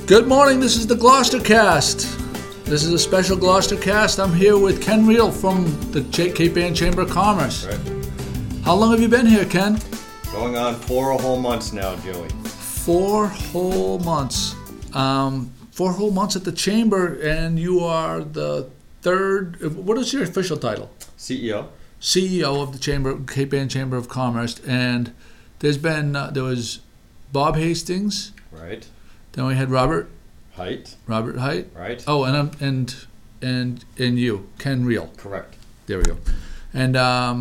Good morning, this is the Gloucestercast. This is a special Gloucestercast. I'm here with Ken Reel from the Cape Ann Chamber of Commerce. Right. How long have you been here, Ken? Going on 4 whole months now, Joey. 4 whole months. 4 whole months at the Chamber, and you are the third, what is your official title? CEO. CEO of the Chamber, Cape Ann Chamber of Commerce, and there was Bob Hastings. Right. Then we had Robert Height. Right. Oh, and you, Ken Reel. Correct. There we go. And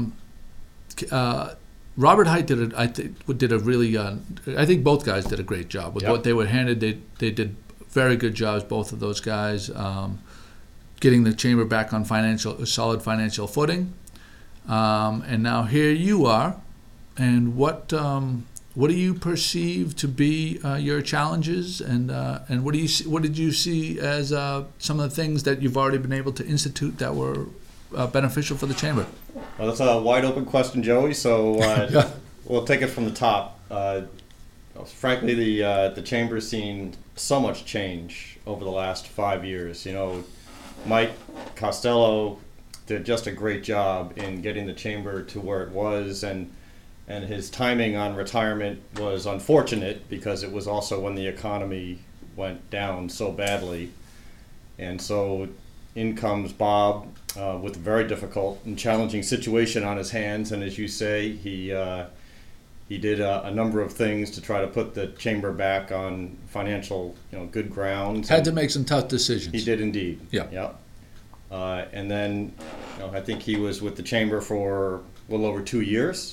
Robert Height did a really. I think both guys did a great job with what they were handed. They did very good jobs. Both of those guys, getting the chamber back on solid financial footing. And now here you are. And what do you perceive to be your challenges, and what did you see as some of the things that you've already been able to institute that were beneficial for the chamber? Well, that's a wide open question, Joey. So we'll take it from the top. Frankly, the chamber's seen so much change over the last 5 years. You know, Mike Costello did just a great job in getting the chamber to where it was, and his timing on retirement was unfortunate because it was also when the economy went down so badly. And so in comes Bob with a very difficult and challenging situation on his hands. And as you say, he did a number of things to try to put the chamber back on financial, good grounds. Had to make some tough decisions. He did indeed. Yeah. And then I think he was with the chamber for a little over 2 years.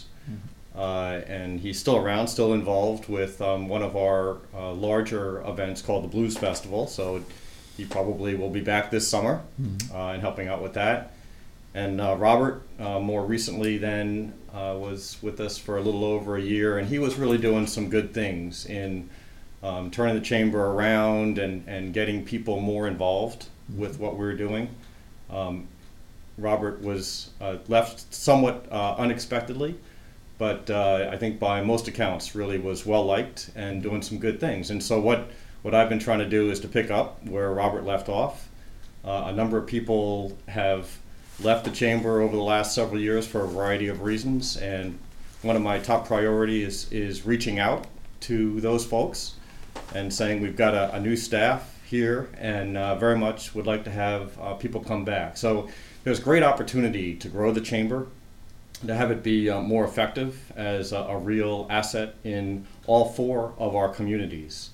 And he's still around, still involved with one of our larger events called the Blues Festival. So he probably will be back this summer and helping out with that. And Robert, more recently then, was with us for a little over a year. And he was really doing some good things in turning the chamber around and getting people more involved with what we were doing. Robert was left somewhat unexpectedly, but I think by most accounts really was well liked and doing some good things. And so what I've been trying to do is to pick up where Robert left off. A number of people have left the chamber over the last several years for a variety of reasons, and one of my top priorities is reaching out to those folks and saying we've got a new staff here and very much would like to have people come back. So there's great opportunity to grow the chamber, to have it be more effective as a real asset in all 4 of our communities.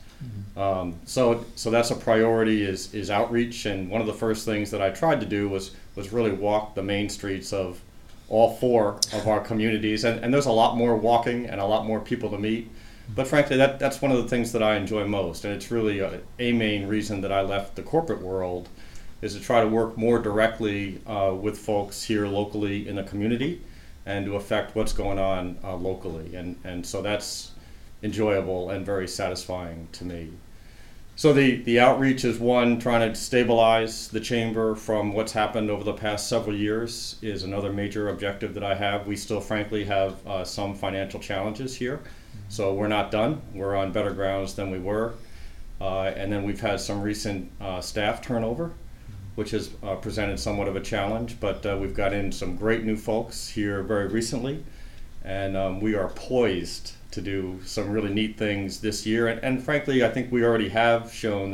So that's a priority is outreach, and one of the first things that I tried to do was really walk the main streets of all 4 of our communities, and there's a lot more walking and a lot more people to meet. But frankly, that's one of the things that I enjoy most, and it's really a main reason that I left the corporate world, is to try to work more directly with folks here locally in the community and to affect what's going on locally. And so that's enjoyable and very satisfying to me. So the outreach is one, trying to stabilize the chamber from what's happened over the past several years is another major objective that I have. We still frankly have some financial challenges here. So we're not done. We're on better grounds than we were. And then we've had some recent staff turnover, which has presented somewhat of a challenge, but we've got in some great new folks here very recently, and we are poised to do some really neat things this year. And frankly, I think we already have shown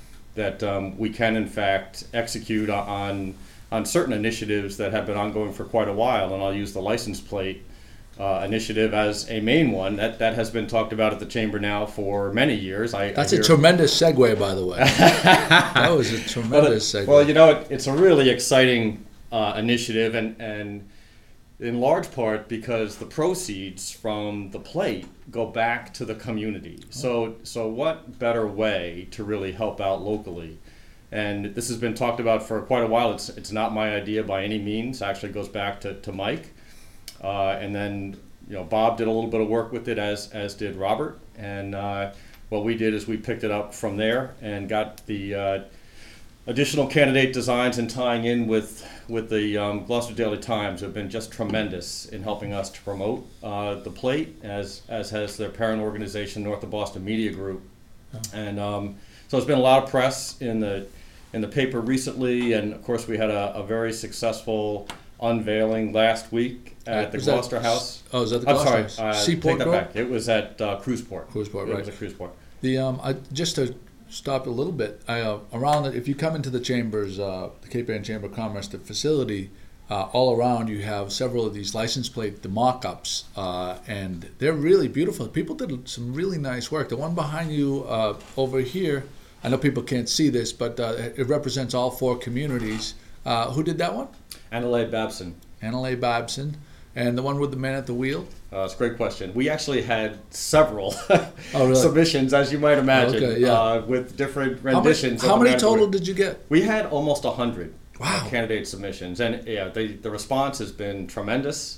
that we can in fact execute on certain initiatives that have been ongoing for quite a while, and I'll use the license plate initiative as a main one that has been talked about at the chamber now for many years. That's a tremendous segue, by the way. That was a tremendous segue. Well, it's a really exciting initiative, and in large part because the proceeds from the plate go back to the community. So what better way to really help out locally? And this has been talked about for quite a while. It's not my idea by any means. It actually goes back to Mike. And then Bob did a little bit of work with it, as did Robert. And what we did is we picked it up from there and got the additional candidate designs and tying in with the Gloucester Daily Times have been just tremendous in helping us to promote the plate, as has their parent organization, North of Boston Media Group. And so So there's been a lot of press in the paper recently, and of course we had a very successful unveiling last week at the Gloucester House. Oh, is that the Gloucester House? Seaport take that back. It was at Cruiseport. Cruiseport, right. It was at Cruiseport. Just to stop a little bit, around it, if you come into the chambers, the Cape Ann Chamber of Commerce, the facility, all around you have several of these license plate, the mock-ups, and they're really beautiful. People did some really nice work. The one behind you over here, I know people can't see this, but it represents all 4 communities. Who did that one? Annalay Babson. Annalay Babson. And the one with the man at the wheel? It's a great question. We actually had several really? submissions, as you might imagine, okay, yeah. with different renditions. How many total did you get? We had almost 100 wow. Candidate submissions. And the response has been tremendous,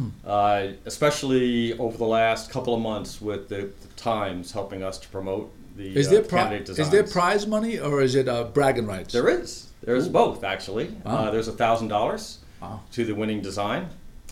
especially over the last couple of months with the Times helping us to promote the candidate designs. Is there prize money or is it bragging rights? There is. There's both, actually. Wow. There's $1,000 to the winning design.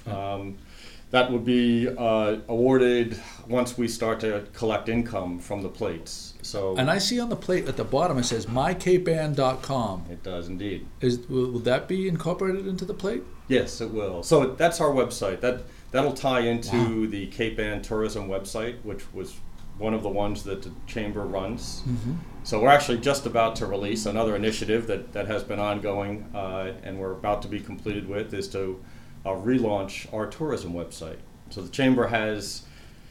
That would be awarded once we start to collect income from the plates. So, and I see on the plate at the bottom it says mycapeann.com. It does indeed. Will that be incorporated into the plate? Yes, it will. So that's our website. That'll tie into the Cape Ann Tourism website, which was one of the ones that the Chamber runs. Mm-hmm. So we're actually just about to release another initiative that has been ongoing and we're about to be completed with, is to relaunch our tourism website. So the Chamber has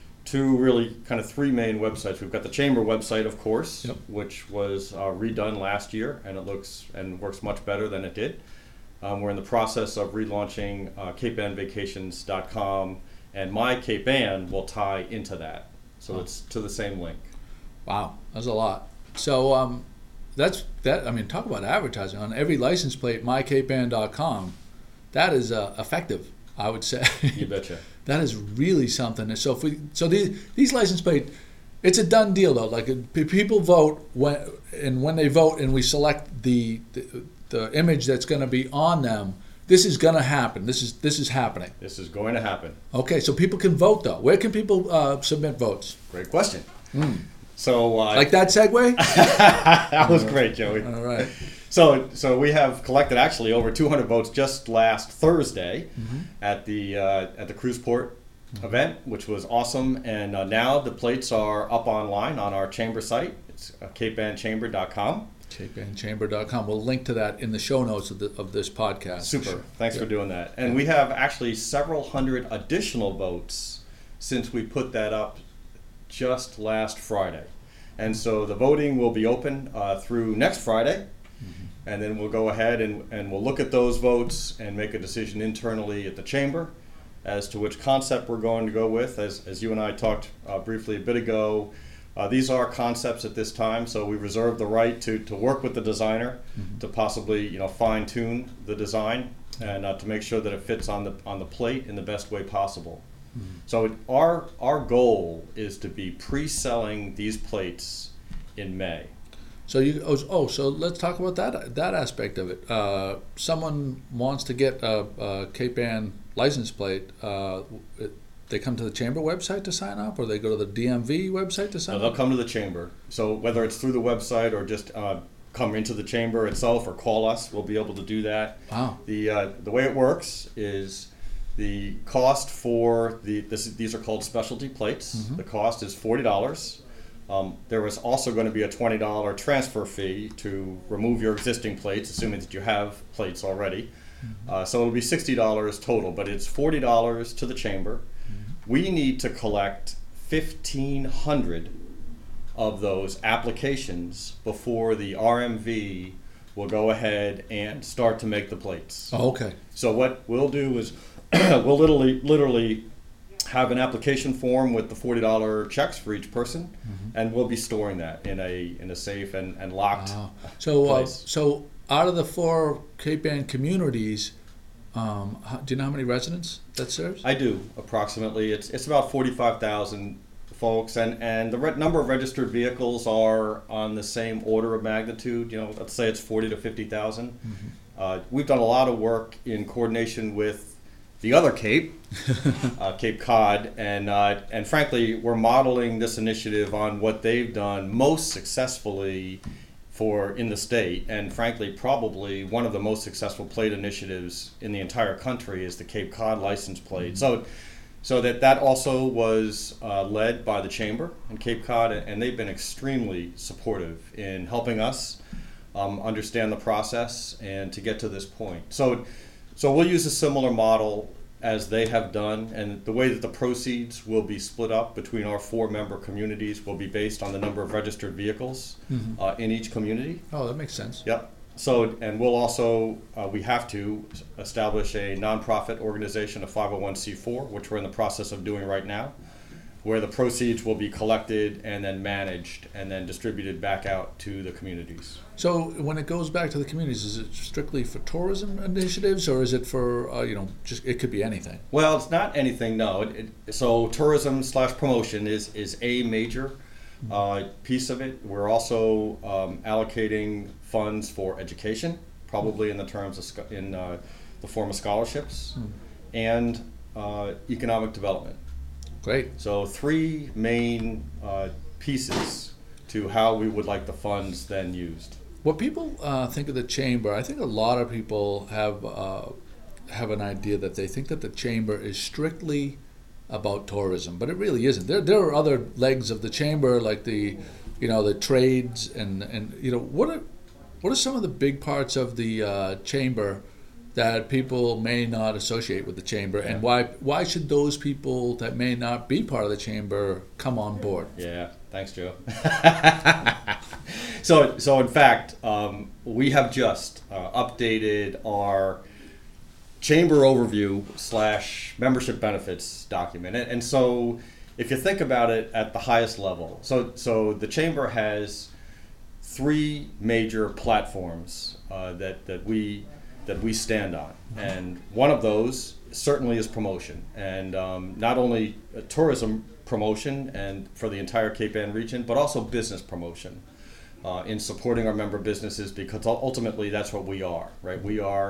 three main websites. We've got the Chamber website, of course, yep. which was redone last year, and it looks and works much better than it did. We're in the process of relaunching CapeAnnVacations.com, and My Cape Ann will tie into that. So it's to the same link. Wow, that's a lot. So that's that. I mean, talk about advertising on every license plate. MyCapeAnn.com. That is effective, I would say. You betcha. That is really something. So these license plates, it's a done deal though. Like people vote when they vote and we select the image that's going to be on them. This is going to happen. This is happening. This is going to happen. Okay, so people can vote though. Where can people submit votes? Great question. So like that segue? That was great, Joey. All right. So we have collected actually over 200 votes just last Thursday at the Cruiseport event, which was awesome. And now the plates are up online on our Chamber site. It's CapeAnnChamber.com. CapeAnnChamber.com. We'll link to that in the show notes of this podcast. Super. Thanks for doing that. And we have actually several hundred additional votes since we put that up just last Friday. And so the voting will be open through next Friday. And then we'll go ahead and we'll look at those votes and make a decision internally at the Chamber as to which concept we're going to go with. As you and I talked briefly a bit ago, these are concepts at this time, so we reserve the right to work with the designer to possibly fine-tune the design and to make sure that it fits on the plate in the best way possible. So our goal is to be pre-selling these plates in May. So let's talk about that aspect of it. Someone wants to get a Cape Ann license plate. They come to the Chamber website to sign up, or they go to the DMV website to sign up? They'll come to the Chamber. So whether it's through the website or just come into the Chamber itself or call us, we'll be able to do that. Wow. The way it works is the cost for these are called specialty plates. The cost is $40. There is also going to be a $20 transfer fee to remove your existing plates, assuming that you have plates already. So it'll be $60 total, but it's $40 to the Chamber. We need to collect 1,500 of those applications before the RMV will go ahead and start to make the plates. Oh, okay. So what we'll do is we'll literally have an application form with the $40 checks for each person, and we'll be storing that in a safe and locked place. So out of the 4 Cape Ann communities, do you know how many residents that serves? I do, approximately. It's about 45,000 folks, and the number of registered vehicles are on the same order of magnitude. Let's say it's 40 to 50,000. We've done a lot of work in coordination with the other Cape, Cape Cod, and frankly, we're modeling this initiative on what they've done most successfully in the state, and frankly, probably one of the most successful plate initiatives in the entire country is the Cape Cod license plate. So that also was led by the Chamber in Cape Cod, and they've been extremely supportive in helping us understand the process and to get to this point. So we'll use a similar model as they have done, and the way that the proceeds will be split up between our 4 member communities will be based on the number of registered vehicles in each community. Oh, that makes sense. Yep. So, and we'll also, we have to establish a nonprofit organization, a 501c4, which we're in the process of doing right now, where the proceeds will be collected and then managed and then distributed back out to the communities. So when it goes back to the communities, is it strictly for tourism initiatives, or is it for, just, it could be anything? Well, it's not anything, no. So tourism/promotion is a major piece of it. We're also allocating funds for education, probably in the terms of in the form of scholarships, and economic development. Great. So 3 main pieces to how we would like the funds then used. What people think of the Chamber, I think a lot of people have an idea that they think that the Chamber is strictly about tourism, but it really isn't. There are other legs of the Chamber, like the trades and what are some of the big parts of the Chamber that people may not associate with the Chamber, and why should those people that may not be part of the Chamber come on board? Yeah, thanks, Joe. So in fact, we have just updated our Chamber overview / membership benefits document, and so if you think about it at the highest level, so the Chamber has 3 major platforms that we stand on, and one of those certainly is promotion, and not only tourism promotion and for the entire Cape Ann region, but also business promotion in supporting our member businesses, because ultimately that's what we are, right?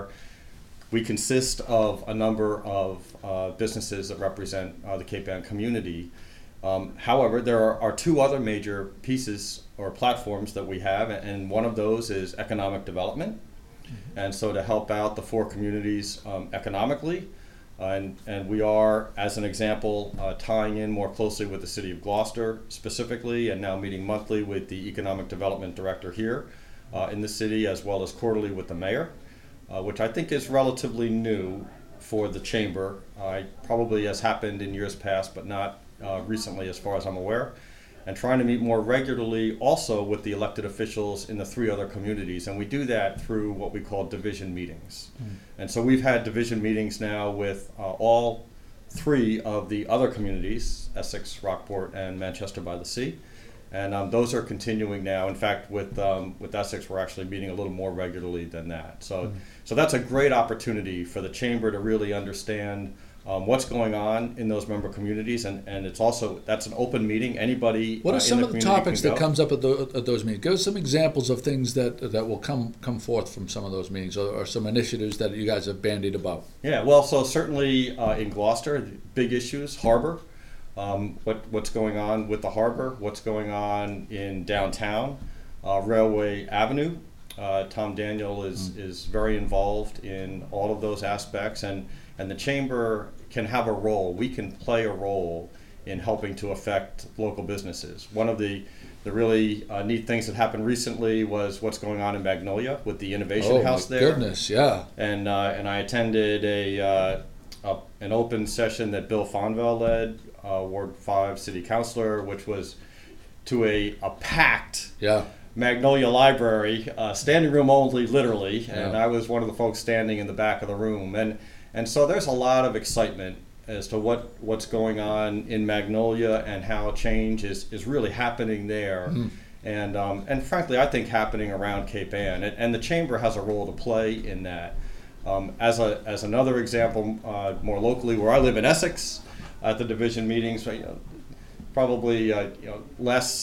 We consist of a number of businesses that represent the Cape Ann community. However, there are 2 other major pieces or platforms that we have, and one of those is economic development. And so to help out the 4 communities economically, and we are, as an example, tying in more closely with the City of Gloucester specifically, and now meeting monthly with the Economic Development Director here in the city, as well as quarterly with the Mayor, which I think is relatively new for the Chamber. Probably has happened in years past, but not recently as far as I'm aware. And trying to meet more regularly also with the elected officials in the 3 other communities. And we do that through what we call division meetings. And so we've had division meetings now with all 3 of the other communities, Essex, Rockport, and Manchester by the Sea. And those are continuing now. In fact, with Essex, we're actually meeting a little more regularly than that. So that's a great opportunity for the Chamber to really understand what's going on in those member communities, and it's also, that's an open meeting. Anybody. What are some of the topics that comes up at those meetings? Give us some examples of things that will come forth from some of those meetings, or some initiatives that you guys have bandied about. Yeah, well, so certainly in Gloucester, big issues, harbor. What's going on with the harbor? What's going on in downtown, Railway Avenue? Tom Daniel is very involved in all of those aspects, and the Chamber can have a role. We can play a role in helping to affect local businesses. One of the really neat things that happened recently was what's going on in Magnolia with the Innovation House there. Oh, my goodness, yeah. And I attended an open session that Bill Fonville led, Ward 5 City Councilor, which was to a packed Magnolia Library, standing room only, literally, and I was one of the folks standing in the back of the room. And so there's a lot of excitement as to what's going on in Magnolia and how change is really happening there. And frankly, I think happening around Cape Ann. And the Chamber has a role to play in that. As another example, more locally, where I live in Essex, at the division meetings, probably less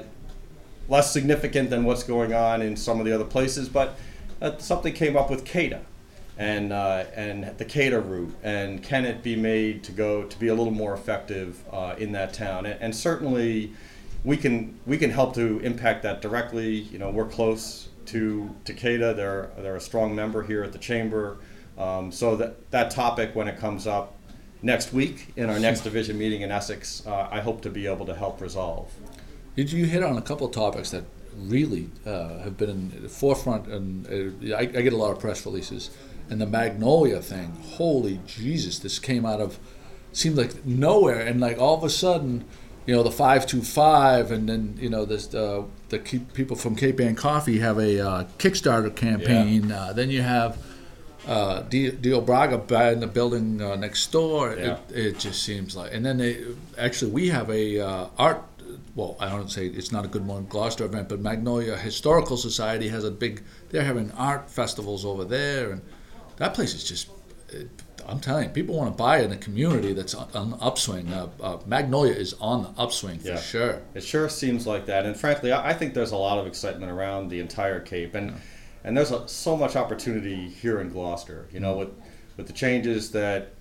significant than what's going on in some of the other places, but something came up with CADA. And the CADA route, and can it be made to be a little more effective in that town? And certainly, we can help to impact that directly. You know, we're close to Takeda. They're a strong member here at the chamber. So that topic, when it comes up next week in our next division meeting in Essex, I hope to be able to help resolve. You hit on a couple of topics that really have been in the forefront, and I get a lot of press releases. And the Magnolia thing, holy Jesus, this came out of, seemed like nowhere, and like all of a sudden, you know, the 525, and then, you know, this the people from Cape Ann Coffee have a Kickstarter campaign. Yeah. Then you have Dio Braga buying the building next door. Yeah. It just seems like, and then we have a art. Well, I don't say it's not a good one, Gloucester event, but Magnolia Historical Society has a big. They're having art festivals over there, and that place is just. I'm telling you, people want to buy in a community that's on the upswing. Magnolia is on the upswing for sure. It sure seems like that, and frankly, I think there's a lot of excitement around the entire Cape, and there's so much opportunity here in Gloucester. You know, with the changes that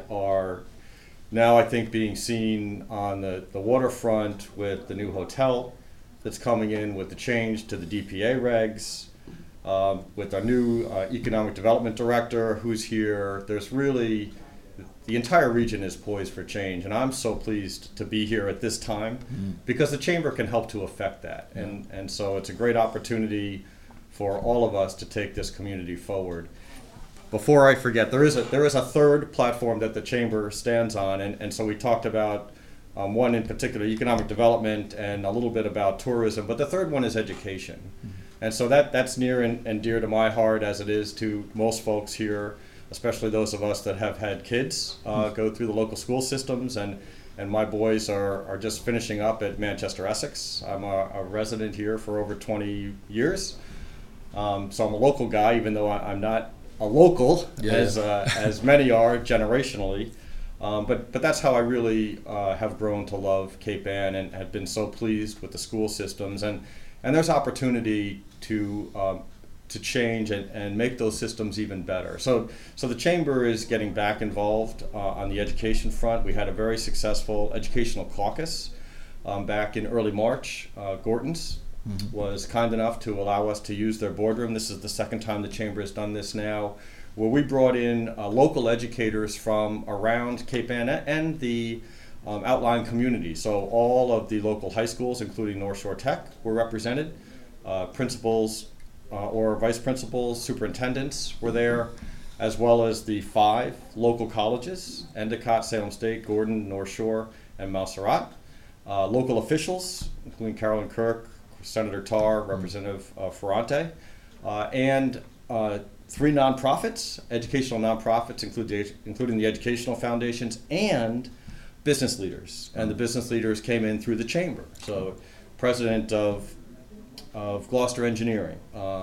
are now, I think, being seen on the waterfront with the new hotel that's coming in, with the change to the DPA regs. With our new economic development director who's here, there's really, the entire region is poised for change, and I'm so pleased to be here at this time because the chamber can help to affect that, and so it's a great opportunity for all of us to take this community forward. Before I forget, there is a third platform that the chamber stands on, and so we talked about one in particular, economic development, and a little bit about tourism, but the third one is education. And so that's near and dear to my heart, as it is to most folks here, especially those of us that have had kids go through the local school systems. And my boys are just finishing up at Manchester Essex. I'm a resident here for over 20 years. So I'm a local guy, even though I'm not a local, as many are generationally. But that's how I really have grown to love Cape Ann and have been so pleased with the school systems. And there's opportunity to change and make those systems even better. So the chamber is getting back involved on the education front. We had a very successful educational caucus back in early March. Gorton's was kind enough to allow us to use their boardroom. This is the second time the chamber has done this now, where we brought in local educators from around Cape Ann and the outlying community. So all of the local high schools, including North Shore Tech, were represented. Principals or vice principals, superintendents were there, as well as the 5 local colleges: Endicott, Salem State, Gordon, North Shore, and Montserrat. Local officials, including Carolyn Kirk, Senator Tarr, Representative Ferrante, and 3 nonprofits, educational nonprofits, including the educational foundations, and business leaders. And the business leaders came in through the chamber. So president of Gloucester Engineering,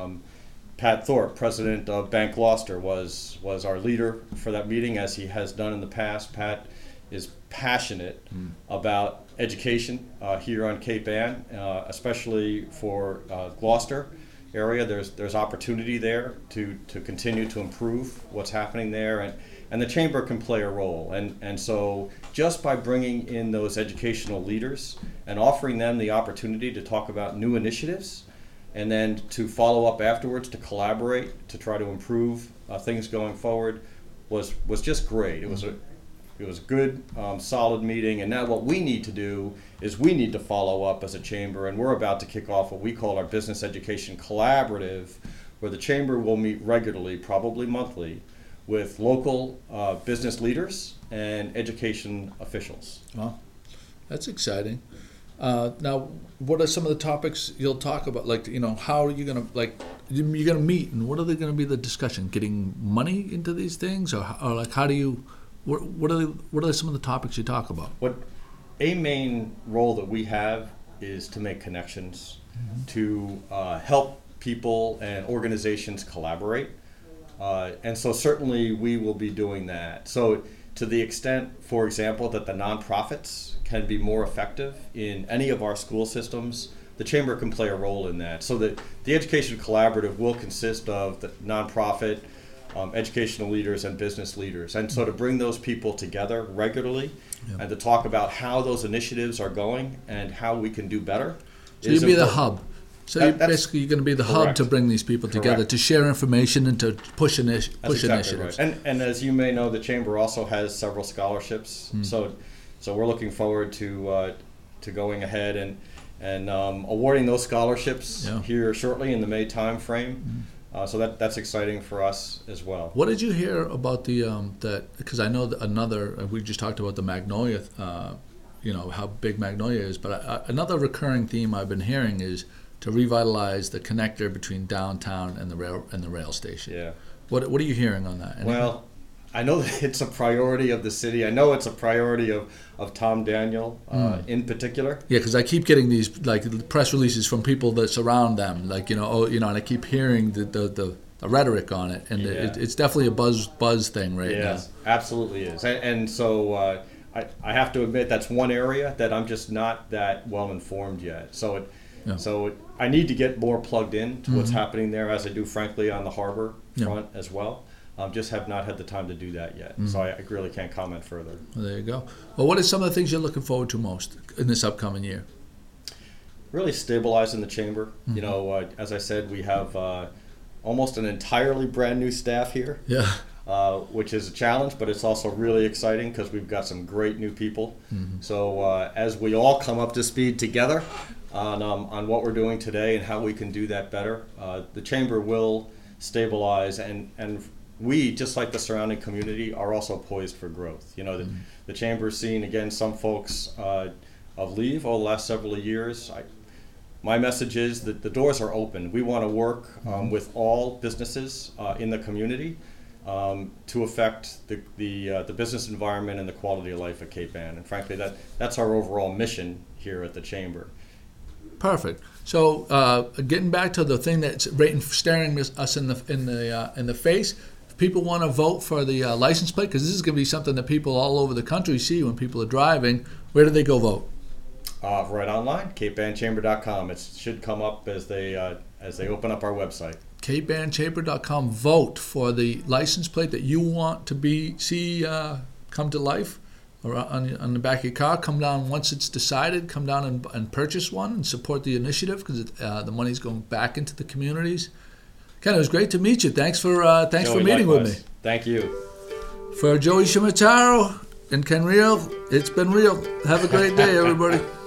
Pat Thorpe, president of Bank Gloucester, was our leader for that meeting, as he has done in the past. Pat is passionate about education here on Cape Ann, especially for Gloucester area. There's opportunity there to continue to improve what's happening there, and the chamber can play a role. And so just by bringing in those educational leaders and offering them the opportunity to talk about new initiatives, and then to follow up afterwards, to collaborate, to try to improve things going forward, was just great. It was a good, solid meeting. And now what we need to do is we need to follow up as a chamber, and we're about to kick off what we call our Business Education Collaborative, where the chamber will meet regularly, probably monthly, with local business leaders and education officials. Well, that's exciting. Now, what are some of the topics you'll talk about? Like, you know, how are you going to, you're going to meet, and what are they going to be the discussion? Getting money into these things, or like, how do you, what are some of the topics you talk about? What a main role that we have is to make connections, to help people and organizations collaborate. And so certainly we will be doing that. So to the extent, for example, that the nonprofits can be more effective in any of our school systems, the chamber can play a role in that. So that the Education Collaborative will consist of the nonprofit educational leaders and business leaders. And so to bring those people together regularly and to talk about how those initiatives are going and how we can do better. So you'll be the hub. So you're going to be the hub to bring these people together, to share information and to push initiatives. Right. And as you may know, the Chamber also has several scholarships. So we're looking forward to going ahead and awarding those scholarships here shortly in the May time frame. So that's exciting for us as well. What did you hear about that? Because I know that we just talked about the Magnolia, how big Magnolia is, but another recurring theme I've been hearing is to revitalize the connector between downtown and the rail station. Yeah. What are you hearing on that? Anything? Well, I know that it's a priority of the city. I know it's a priority of Tom Daniel in particular. Yeah, because I keep getting these press releases from people that surround them, and I keep hearing the rhetoric on it, and it's definitely a buzz thing right now. Yes, absolutely is. And so I have to admit that's one area that I'm just not that well informed yet. So I need to get more plugged in to what's happening there, as I do, frankly, on the harbor front as well. Just have not had the time to do that yet, so I really can't comment further. Well, there you go. Well, what are some of the things you're looking forward to most in this upcoming year? Really stabilizing the Chamber. As I said, we have almost an entirely brand new staff here. Yeah. Which is a challenge, but it's also really exciting because we've got some great new people. So as we all come up to speed together on what we're doing today and how we can do that better, the Chamber will stabilize, and we, just like the surrounding community, are also poised for growth. The Chamber's seen, again, some folks of leave over the last several years. My message is that the doors are open. We want to work with all businesses in the community to affect the business environment and the quality of life at Cape Ann. And frankly, that's our overall mission here at the Chamber. Perfect. So getting back to the thing that's staring us in the face, if people want to vote for the license plate, because this is going to be something that people all over the country see when people are driving, where do they go vote? Right online, CapeAnnChamber.com. It should come up as they open up our website. CapeAnnChamber.com. Vote for the license plate that you want to see come to life, or on the back of your car. Come down once it's decided. Come down and purchase one and support the initiative, because the money's going back into the communities. Ken, it was great to meet you. Thanks for meeting with me. Thank you. For Joey Shimataro and Ken Real, it's been real. Have a great day, everybody.